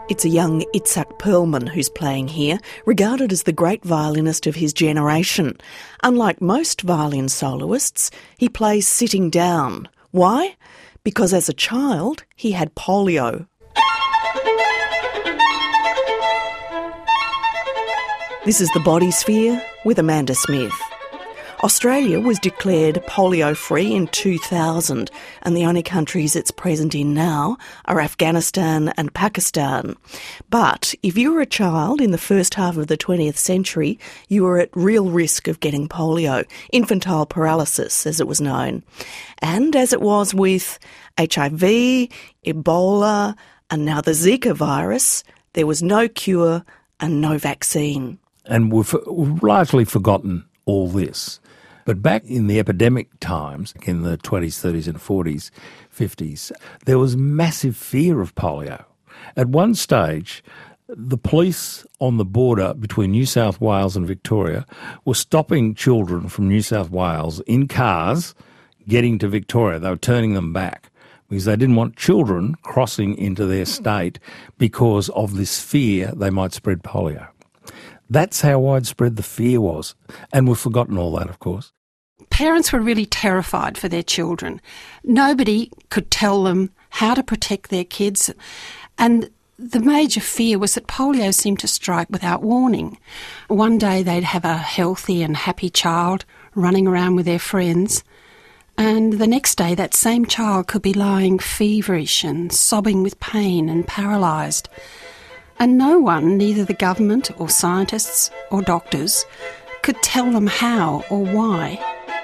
It's a young Itzhak Perlman who's playing here, regarded as the great violinist of his generation. Unlike most violin soloists, he plays sitting down. Why? Because as a child, he had polio. This is The Body Sphere with Amanda Smith. Australia was declared polio-free in 2000, and the only countries it's present in now are Afghanistan and Pakistan. But if you were a child in the first half of the 20th century, you were at real risk of getting polio, infantile paralysis as it was known. And as it was with HIV, Ebola, and now the Zika virus, there was no cure and no vaccine. And we've largely forgotten all this. But back in the epidemic times, in the 20s, 30s and 40s, 50s, there was massive fear of polio. At one stage, the police on the border between New South Wales and Victoria were stopping children from New South Wales in cars getting to Victoria. They were turning them back because they didn't want children crossing into their state because of this fear they might spread polio. That's how widespread the fear was. And we've forgotten all that, of course. Parents were really terrified for their children. Nobody could tell them how to protect their kids. And the major fear was that polio seemed to strike without warning. One day they'd have a healthy and happy child running around with their friends. And the next day that same child could be lying feverish and sobbing with pain and paralysed. And no one, neither the government or scientists or doctors, could tell them how or why.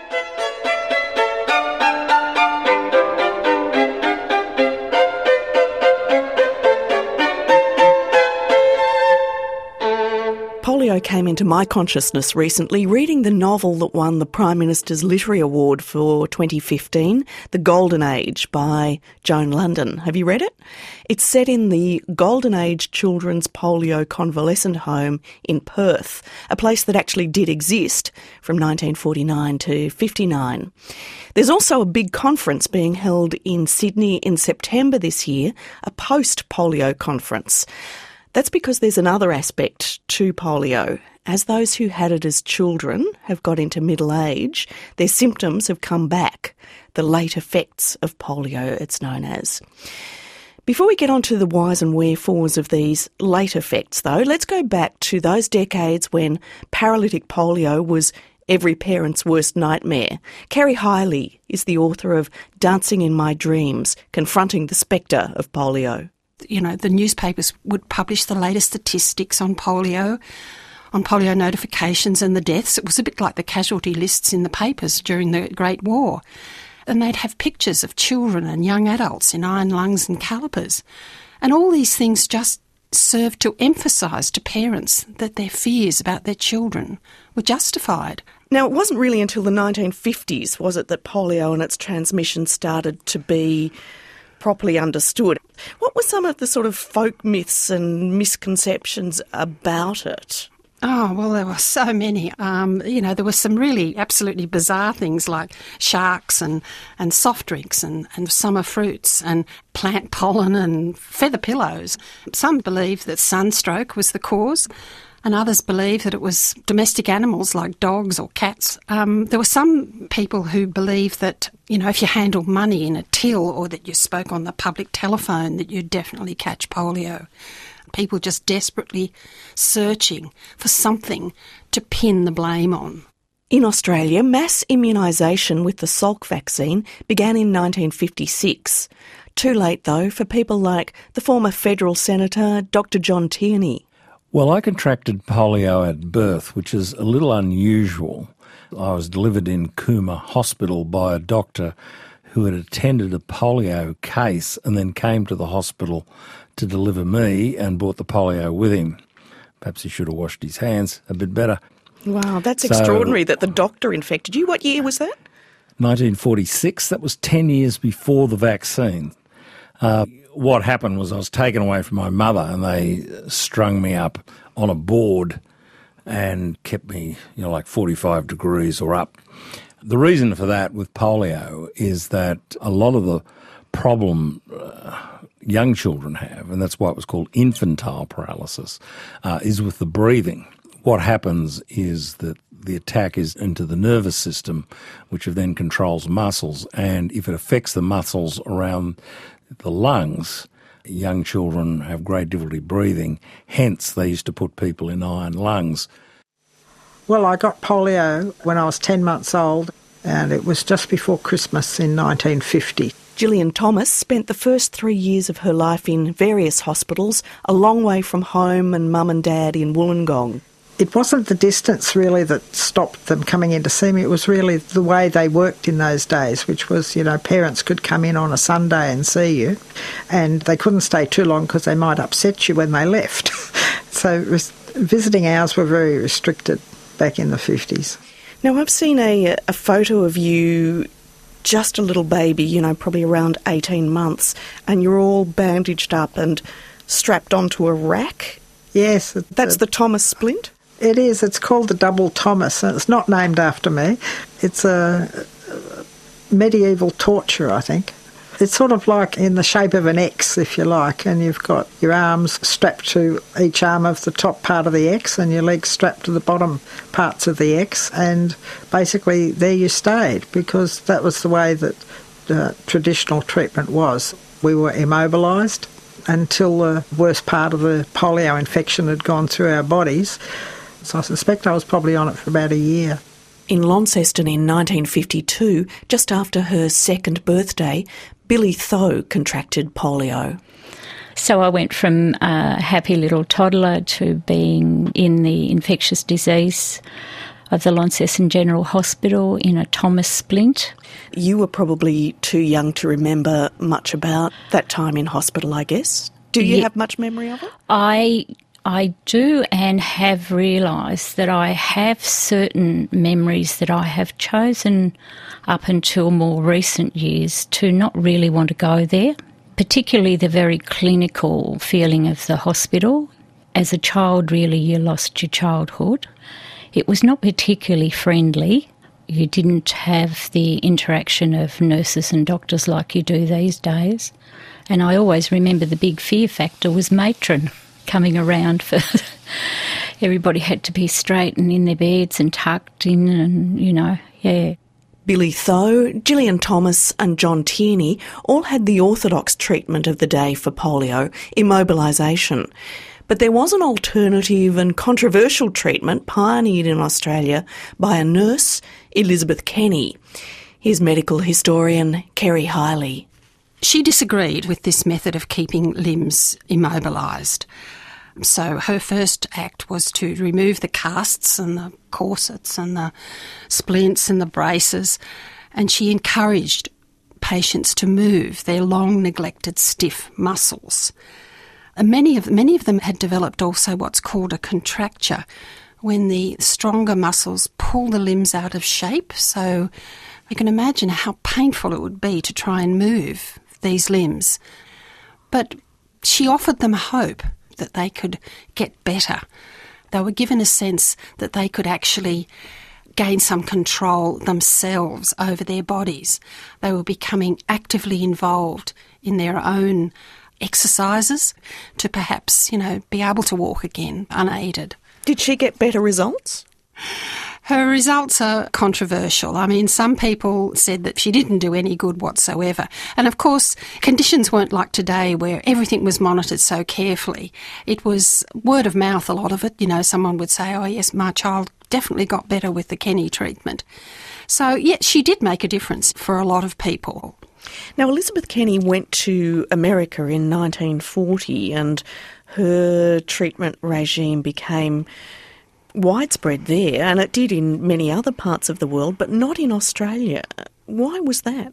Polio came into my consciousness recently reading the novel that won the Prime Minister's Literary Award for 2015, The Golden Age by Joan London. Have you read it? It's set in the Golden Age Children's Polio Convalescent Home in Perth, a place that actually did exist from 1949 to 59. There's also a big conference being held in Sydney in September this year, a post-polio conference. That's because there's another aspect to polio. As those who had it as children have got into middle age, their symptoms have come back. The late effects of polio, it's known as. Before we get on to the whys and wherefores of these late effects, though, let's go back to those decades when paralytic polio was every parent's worst nightmare. Kerry Hiley is the author of Dancing in My Dreams, Confronting the Spectre of Polio. You know, the newspapers would publish the latest statistics on polio notifications and the deaths. It was a bit like the casualty lists in the papers during the Great War. And they'd have pictures of children and young adults in iron lungs and calipers. And all these things just served to emphasise to parents that their fears about their children were justified. Now, it wasn't really until the 1950s, was it, that polio and its transmission started to be properly understood. What were some of the sort of folk myths and misconceptions about it? Oh, well, there were so many. There were some really absolutely bizarre things like sharks and soft drinks and summer fruits and plant pollen and feather pillows. Some believed that sunstroke was the cause, and others believed that it was domestic animals like dogs or cats. There were some people who believed that, if you handled money in a till or that you spoke on the public telephone, that you'd definitely catch polio. People just desperately searching for something to pin the blame on. In Australia, mass immunisation with the Salk vaccine began in 1956. Too late, though, for people like the former federal senator, Dr. John Tierney. Well, I contracted polio at birth, which is a little unusual. I was delivered in Cooma Hospital by a doctor who had attended a polio case and then came to the hospital to deliver me and brought the polio with him. Perhaps he should have washed his hands a bit better. Wow, that's extraordinary that the doctor infected you. What year was that? 1946. That was 10 years before the vaccine. What happened was I was taken away from my mother and they strung me up on a board and kept me, like 45 degrees or up. The reason for that with polio is that a lot of the problem young children have, and that's why it was called infantile paralysis, is with the breathing. What happens is that the attack is into the nervous system, which then controls muscles, and if it affects the muscles around the lungs, young children have great difficulty breathing. Hence, they used to put people in iron lungs. Well, I got polio when I was 10 months old, and it was just before Christmas in 1950. Gillian Thomas spent the first 3 years of her life in various hospitals, a long way from home and mum and dad in Wollongong. It wasn't the distance really that stopped them coming in to see me. It was really the way they worked in those days, which was, parents could come in on a Sunday and see you, and they couldn't stay too long because they might upset you when they left. So visiting hours were very restricted back in the 50s. Now, I've seen a photo of you, just a little baby, probably around 18 months, and you're all bandaged up and strapped onto a rack. Yes. That's the Thomas splint? It is. It's called the Double Thomas, and it's not named after me. It's a medieval torture, I think. It's sort of like in the shape of an X, if you like, and you've got your arms strapped to each arm of the top part of the X and your legs strapped to the bottom parts of the X, and basically there you stayed, because that was the way that traditional treatment was. We were immobilised until the worst part of the polio infection had gone through our bodies. So I suspect I was probably on it for about a year. In Launceston in 1952, just after her second birthday, Billy Tho contracted polio. So I went from a happy little toddler to being in the infectious disease of the Launceston General Hospital in a Thomas splint. You were probably too young to remember much about that time in hospital, I guess. Do you have much memory of it? I do, and have realised that I have certain memories that I have chosen up until more recent years to not really want to go there, particularly the very clinical feeling of the hospital. As a child, really, you lost your childhood. It was not particularly friendly. You didn't have the interaction of nurses and doctors like you do these days. And I always remember the big fear factor was matron coming around for everybody had to be straight and in their beds and tucked in and, yeah. Billy Tho, Gillian Thomas and John Tierney all had the orthodox treatment of the day for polio, immobilisation. But there was an alternative and controversial treatment pioneered in Australia by a nurse, Elizabeth Kenny. Here's medical historian Kerry Hiley. She disagreed with this method of keeping limbs immobilised. So her first act was to remove the casts and the corsets and the splints and the braces, and she encouraged patients to move their long neglected stiff muscles. And many of them had developed also what's called a contracture, when the stronger muscles pull the limbs out of shape. So you can imagine how painful it would be to try and move these limbs. But she offered them hope that they could get better. They were given a sense that they could actually gain some control themselves over their bodies. They were becoming actively involved in their own exercises to perhaps, be able to walk again unaided. Did she get better results? Her results are controversial. I mean, some people said that she didn't do any good whatsoever. And of course, conditions weren't like today where everything was monitored so carefully. It was word of mouth, a lot of it. Someone would say, oh yes, my child definitely got better with the Kenny treatment. So, yeah, she did make a difference for a lot of people. Now, Elizabeth Kenny went to America in 1940 and her treatment regime became widespread there, and it did in many other parts of the world, but not in Australia. Why was that?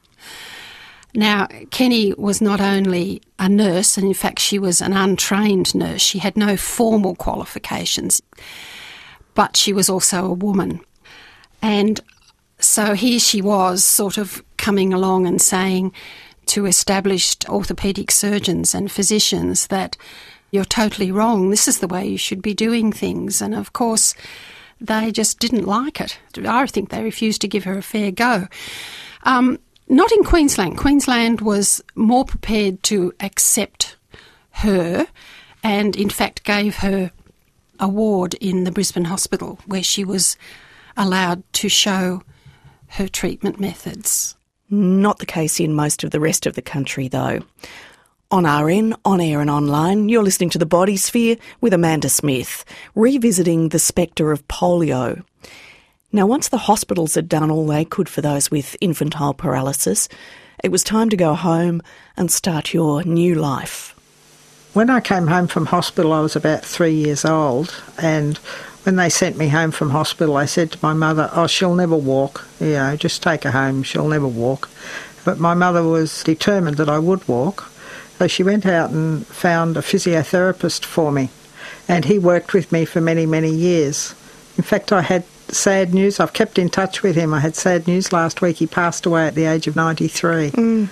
Now, Kenny was not only a nurse, and in fact she was an untrained nurse. She had no formal qualifications, but she was also a woman. And so here she was sort of coming along and saying to established orthopaedic surgeons and physicians that you're totally wrong, this is the way you should be doing things. And of course, they just didn't like it. I think they refused to give her a fair go. Not in Queensland. Queensland was more prepared to accept her and, in fact, gave her a ward in the Brisbane Hospital where she was allowed to show her treatment methods. Not the case in most of the rest of the country, though. On RN, on air and online, you're listening to The Body Sphere with Amanda Smith, revisiting the spectre of polio. Now, once the hospitals had done all they could for those with infantile paralysis, it was time to go home and start your new life. When I came home from hospital, I was about 3 years old, and when they sent me home from hospital, I said to my mother, "Oh, she'll never walk, just take her home, she'll never walk." But my mother was determined that I would walk, so she went out and found a physiotherapist for me, and he worked with me for many, many years. In fact, I had sad news. I've kept in touch with him. I had sad news last week. He passed away at the age of 93.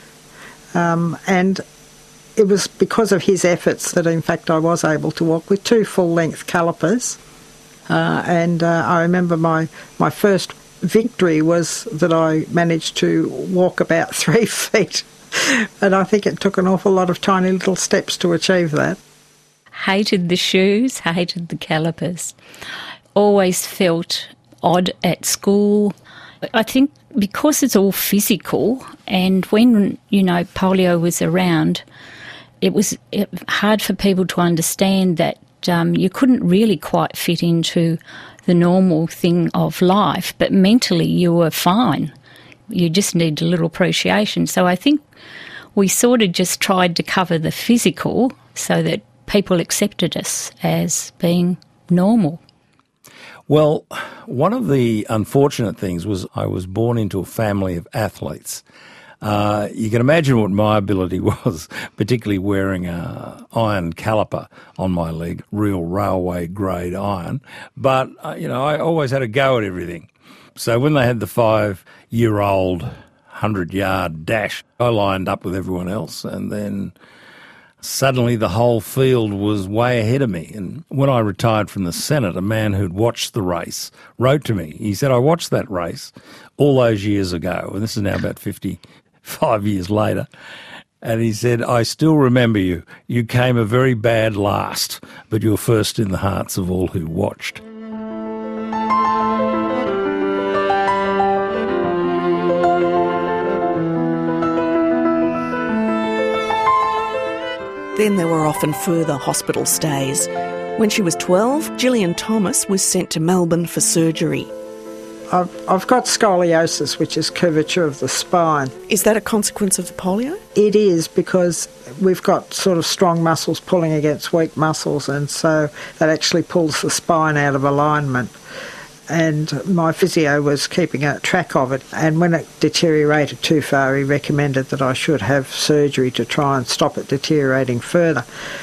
And it was because of his efforts that, in fact, I was able to walk with 2 full-length calipers. And I remember my first victory was that I managed to walk about 3 feet. And I think it took an awful lot of tiny little steps to achieve that. Hated the shoes, hated the calipers. Always felt odd at school. I think because it's all physical, and when, polio was around, it was hard for people to understand that you couldn't really quite fit into the normal thing of life, but mentally you were fine. You just need a little appreciation. So I think we sort of just tried to cover the physical so that people accepted us as being normal. Well, one of the unfortunate things was I was born into a family of athletes. You can imagine what my ability was, particularly wearing an iron caliper on my leg, real railway grade iron. But, I always had a go at everything. So when they had the 5-year-old 100-yard dash, I lined up with everyone else, and then suddenly the whole field was way ahead of me. And when I retired from the Senate, a man who'd watched the race wrote to me. He said, "I watched that race all those years ago," and this is now about 55 years later. And he said, "I still remember you. You came a very bad last, but you were first in the hearts of all who watched." Then there were often further hospital stays. When she was 12, Gillian Thomas was sent to Melbourne for surgery. I've got scoliosis, which is curvature of the spine. Is that a consequence of the polio? It is, because we've got sort of strong muscles pulling against weak muscles, and so that actually pulls the spine out of alignment. And my physio was keeping a track of it, and when it deteriorated too far, he recommended that I should have surgery to try and stop it deteriorating further.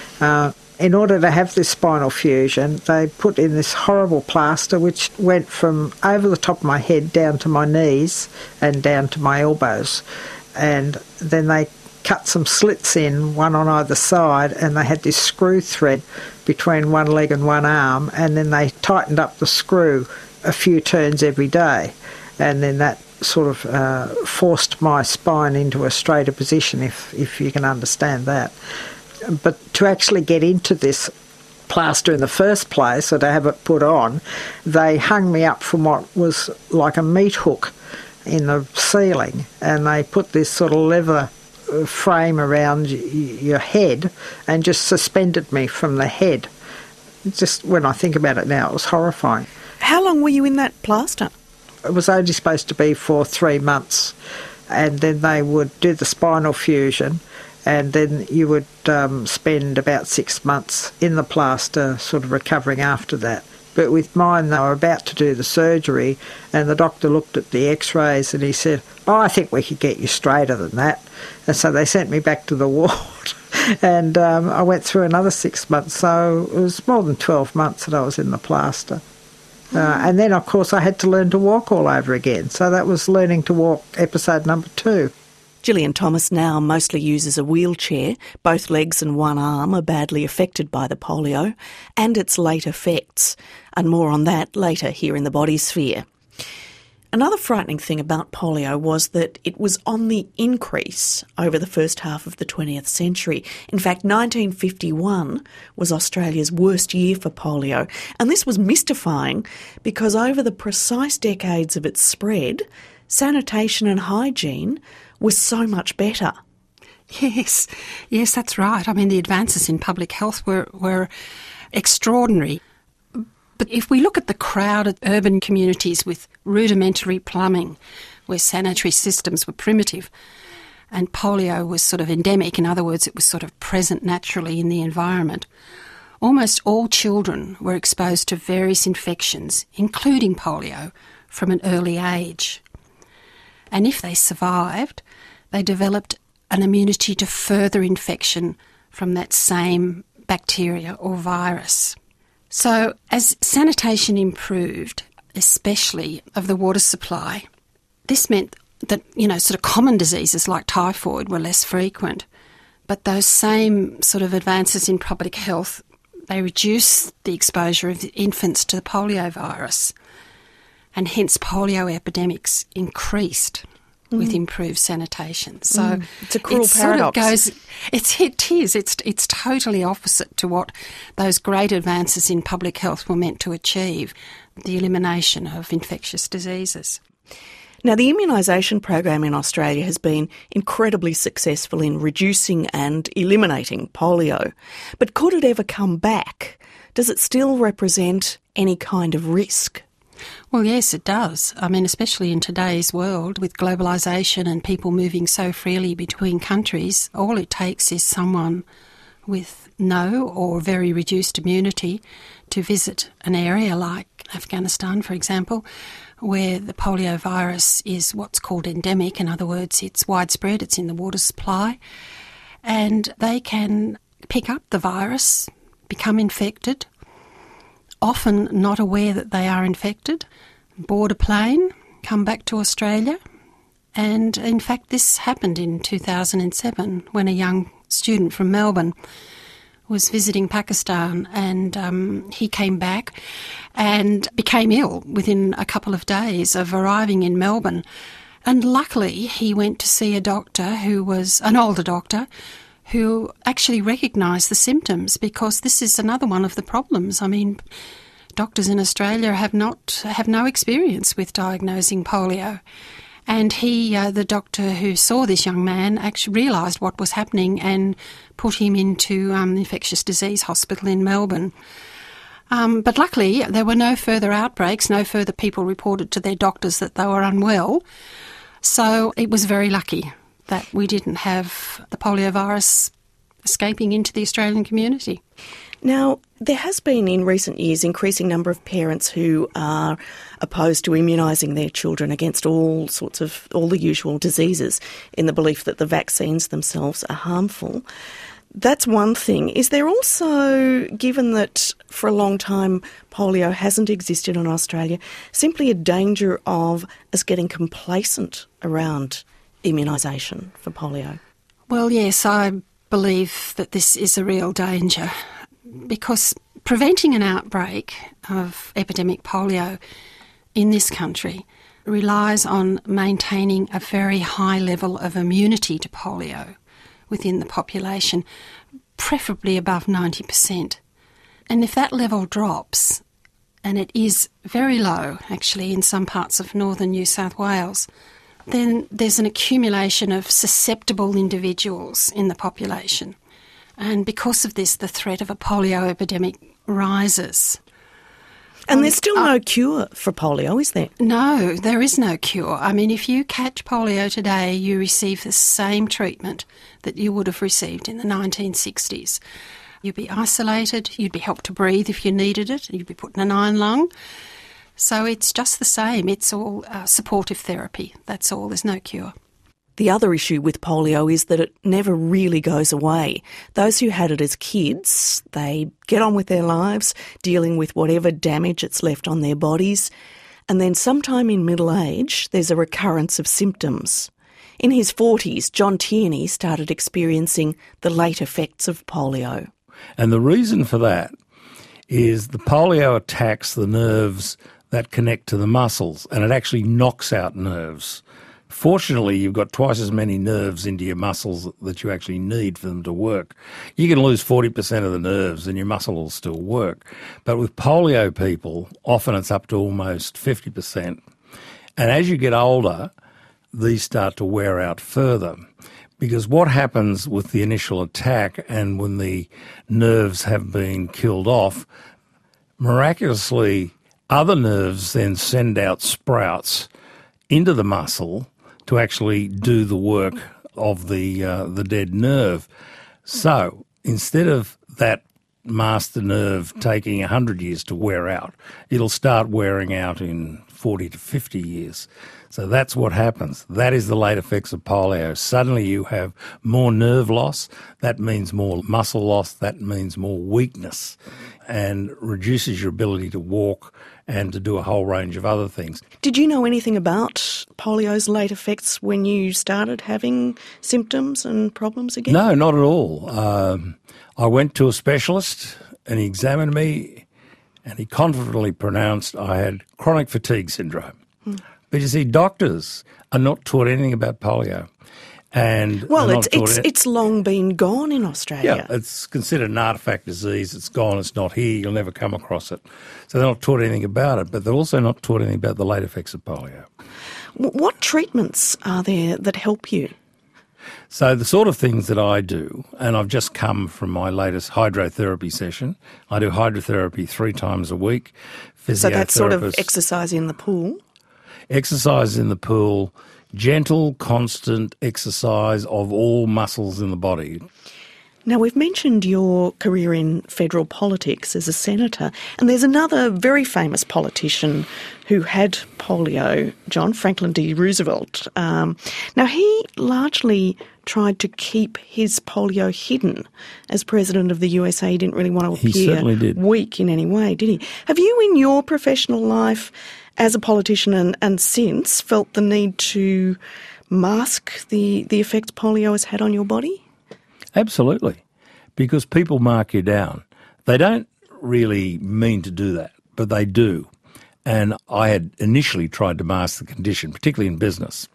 In order to have this spinal fusion, they put in this horrible plaster which went from over the top of my head down to my knees and down to my elbows. And then they cut some slits in, one on either side, and they had this screw thread between one leg and one arm, and then they tightened up the screw a few turns every day, and then that sort of forced my spine into a straighter position, if you can understand that. But to actually get into this plaster in the first place, or to have it put on, they hung me up from what was like a meat hook in the ceiling, and they put this sort of leather frame around your head and just suspended me from the head. Just when I think about it now, it was horrifying. How long were you in that plaster? It was only supposed to be for 3 months, and then they would do the spinal fusion, and then you would spend about 6 months in the plaster, sort of recovering after that. But with mine, they were about to do the surgery, and the doctor looked at the x-rays and he said, "Oh, I think we could get you straighter than that." And so they sent me back to the ward, and I went through another 6 months, so it was more than 12 months that I was in the plaster. And then, of course, I had to learn to walk all over again. So that was learning to walk episode number 2. Gillian Thomas now mostly uses a wheelchair. Both legs and one arm are badly affected by the polio and its late effects. And more on that later here in The Body Sphere. Another frightening thing about polio was that it was on the increase over the first half of the 20th century. In fact, 1951 was Australia's worst year for polio. And this was mystifying because over the precise decades of its spread, sanitation and hygiene was so much better. Yes, that's right. I mean, the advances in public health were extraordinary. But if we look at the crowded urban communities with rudimentary plumbing, where sanitary systems were primitive, and polio was sort of endemic, in other words, it was sort of present naturally in the environment, almost all children were exposed to various infections, including polio, from an early age. And if they survived, they developed an immunity to further infection from that same bacteria or virus. So as sanitation improved, especially of the water supply, this meant that, sort of common diseases like typhoid were less frequent. But those same sort of advances in public health, they reduced the exposure of infants to the polio virus. And hence polio epidemics increased with improved sanitation. So it's a cruel paradox. It is. It's totally opposite to what those great advances in public health were meant to achieve, the elimination of infectious diseases. Now, the immunisation program in Australia has been incredibly successful in reducing and eliminating polio. But could it ever come back? Does it still represent any kind of risk? Well, yes, it does. I mean, especially in today's world with globalisation and people moving so freely between countries, all it takes is someone with no or very reduced immunity to visit an area like Afghanistan, for example, where the polio virus is what's called endemic. In other words, it's widespread, it's in the water supply, and they can pick up the virus, become infected, often not aware that they are infected, board a plane, come back to Australia. And in fact, this happened in 2007 when a young student from Melbourne was visiting Pakistan, and he came back and became ill within a couple of days of arriving in Melbourne. And luckily, he went to see a doctor who was an older doctor who actually recognised the symptoms, because this is another one of the problems. I mean, doctors in Australia have no experience with diagnosing polio. And he, the doctor who saw this young man, actually realised what was happening and put him into infectious disease hospital in Melbourne. But luckily, there were no further outbreaks, no further people reported to their doctors that they were unwell. So it was very lucky that we didn't have the polio virus escaping into the Australian community. Now, there has been in recent years increasing number of parents who are opposed to immunising their children against all the usual diseases in the belief that the vaccines themselves are harmful. That's one thing. Is there also, given that for a long time polio hasn't existed in Australia, simply a danger of us getting complacent around immunisation for polio? Well, yes, I believe that this is a real danger, because preventing an outbreak of epidemic polio in this country relies on maintaining a very high level of immunity to polio within the population, preferably above 90%. And if that level drops, and it is very low actually in some parts of northern New South Wales, then there's an accumulation of susceptible individuals in the population. And because of this, the threat of a polio epidemic rises. And there's still no cure for polio, is there? No, there is no cure. I mean, if you catch polio today, you receive the same treatment that you would have received in the 1960s. You'd be isolated, you'd be helped to breathe if you needed it, you'd be put in an iron lung. So it's just the same. It's all supportive therapy. That's all. There's no cure. The other issue with polio is that it never really goes away. Those who had it as kids, they get on with their lives, dealing with whatever damage it's left on their bodies, and then sometime in middle age, there's a recurrence of symptoms. In his 40s, John Tierney started experiencing the late effects of polio. And the reason for that is the polio attacks the nerves that connect to the muscles, and it actually knocks out nerves. Fortunately, you've got twice as many nerves into your muscles that you actually need for them to work. You can lose 40% of the nerves and your muscle will still work. But with polio people, often it's up to almost 50%. And as you get older, these start to wear out further. Because what happens with the initial attack and when the nerves have been killed off, miraculously, other nerves then send out sprouts into the muscle to actually do the work of the dead nerve. So instead of that master nerve taking 100 years to wear out, it'll start wearing out in 40 to 50 years. So that's what happens. That is the late effects of polio. Suddenly you have more nerve loss. That means more muscle loss. That means more weakness and reduces your ability to walk and to do a whole range of other things. Did you know anything about polio's late effects when you started having symptoms and problems again? No, not at all. I went to a specialist and he examined me and he confidently pronounced I had chronic fatigue syndrome. But you see, doctors are not taught anything about polio. And well, it's long been gone in Australia. Yeah, it's considered an artefact disease. It's gone. It's not here. You'll never come across it. So they're not taught anything about it, but they're also not taught anything about the late effects of polio. What treatments are there that help you? So the sort of things that I do, and I've just come from my latest hydrotherapy session. I do hydrotherapy 3 times a week. So that's sort of exercise in the pool? Exercise in the pool, gentle, constant exercise of all muscles in the body. Now, we've mentioned your career in federal politics as a senator, and there's another very famous politician who had polio, John Franklin D. Roosevelt. Now, he largely tried to keep his polio hidden. As president of the USA, he didn't really want to appear weak in any way, did he? Have you, in your professional life as a politician and since, felt the need to mask the effects polio has had on your body? Absolutely, because people mark you down. They don't really mean to do that, but they do. And I had initially tried to mask the condition, particularly in business.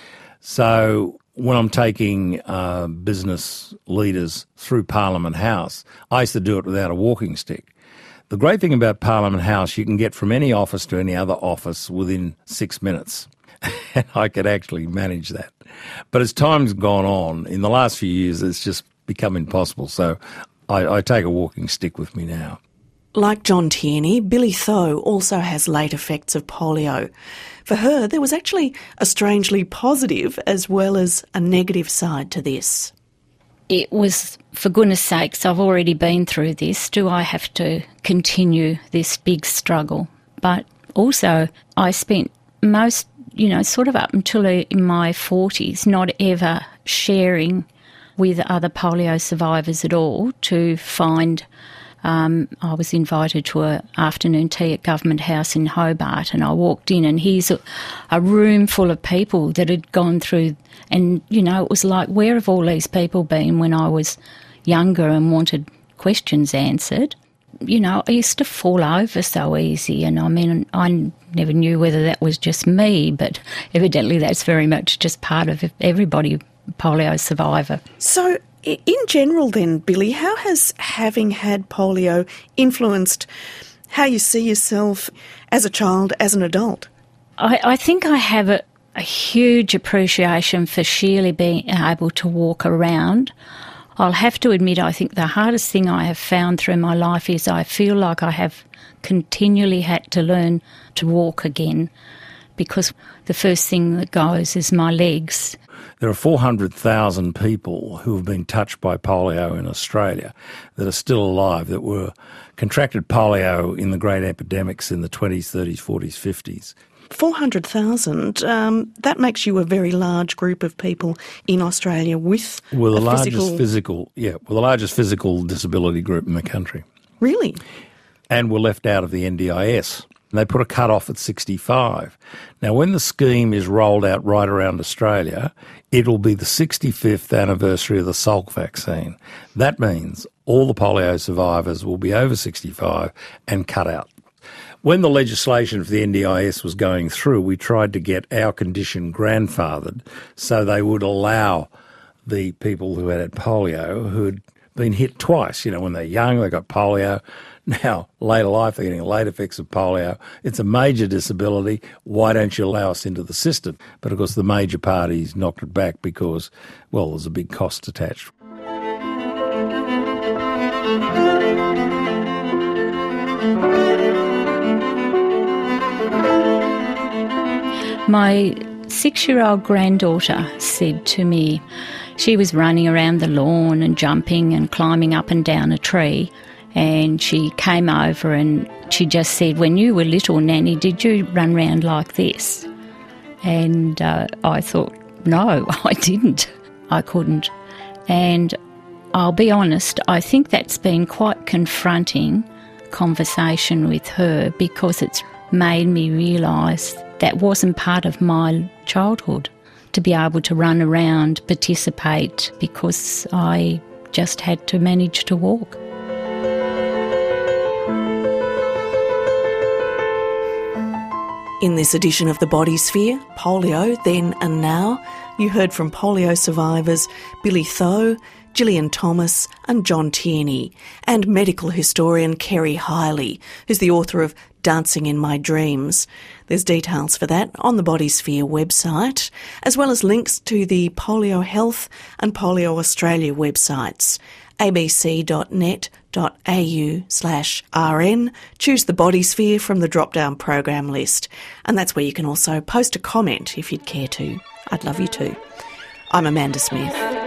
So when I'm taking business leaders through Parliament House, I used to do it without a walking stick. The great thing about Parliament House, you can get from any office to any other office within 6 minutes. And I could actually manage that. But as time's gone on, in the last few years, it's just become impossible. So I take a walking stick with me now. Like John Tierney, Billy Tho also has late effects of polio. For her, there was actually a strangely positive as well as a negative side to this. It was, for goodness sakes, I've already been through this. Do I have to continue this big struggle? But also, I spent most, sort of up until in my 40s, not ever sharing with other polio survivors at all to find. I was invited to an afternoon tea at Government House in Hobart, and I walked in and here's a room full of people that had gone through, and, it was like, where have all these people been when I was younger and wanted questions answered? I used to fall over so easy, and I never knew whether that was just me, but evidently that's very much just part of everybody polio survivor. So in general then, Billy, how has having had polio influenced how you see yourself as a child, as an adult? I think I have a huge appreciation for sheerly being able to walk around. I'll have to admit, I think the hardest thing I have found through my life is I feel like I have continually had to learn to walk again, because the first thing that goes is my legs. There are 400,000 people who have been touched by polio in Australia that are still alive, that were contracted polio in the great epidemics in the 20s, 30s, 40s, 50s. 400,000, that makes you a very large group of people in Australia with the largest physical disability group in the country. Really? And we're left out of the NDIS. They put a cut-off at 65. Now, when the scheme is rolled out right around Australia, it'll be the 65th anniversary of the Salk vaccine. That means all the polio survivors will be over 65 and cut out. When the legislation for the NDIS was going through, we tried to get our condition grandfathered so they would allow the people who had polio who had been hit twice. You know, when they're young, they got polio. Now, later life, they're getting late effects of polio. It's a major disability. Why don't you allow us into the system? But, of course, the major parties knocked it back because, well, there's a big cost attached. My 6-year-old granddaughter said to me, she was running around the lawn and jumping and climbing up and down a tree, and she came over and she just said, "When you were little, Nanny, did you run around like this?" And I thought, no, I didn't. I couldn't. And I'll be honest, I think that's been quite confronting conversation with her, because it's made me realise that wasn't part of my childhood, to be able to run around, participate, because I just had to manage to walk. In this edition of The Body Sphere, polio, then and now, you heard from polio survivors Billy Tho, Gillian Thomas and John Tierney, and medical historian Kerry Hiley, who's the author of Dancing in My Dreams. There's details for that on the Body Sphere website, as well as links to the Polio Health and Polio Australia websites, abc.net.au/RN. Choose the Body Sphere from the drop-down program list, and that's where you can also post a comment if you'd care to. I'd love you to. I'm Amanda Smith.